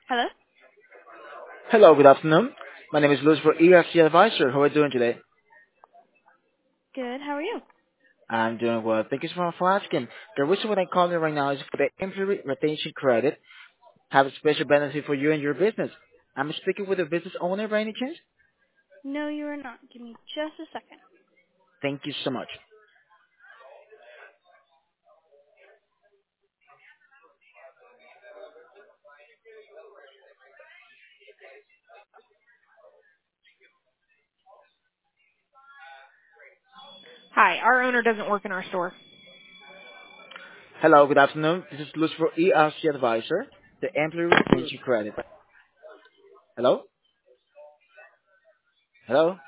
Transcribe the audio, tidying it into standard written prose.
Hello? Hello, good afternoon. My name is Luz for EFC Advisor. How are you doing today? Good, how are you? I'm doing well. Thank you so much for asking. The reason why I'm calling right now is for the employee retention credit. Have a special benefit for you and your business. I'm speaking with a business owner by any chance? No, you are not. Give me just a second. Thank you so much. Hi, our owner doesn't work in our store. Hello, good afternoon. This is Luz for EFC Advisor, the employee retention credit. Hello? Hello?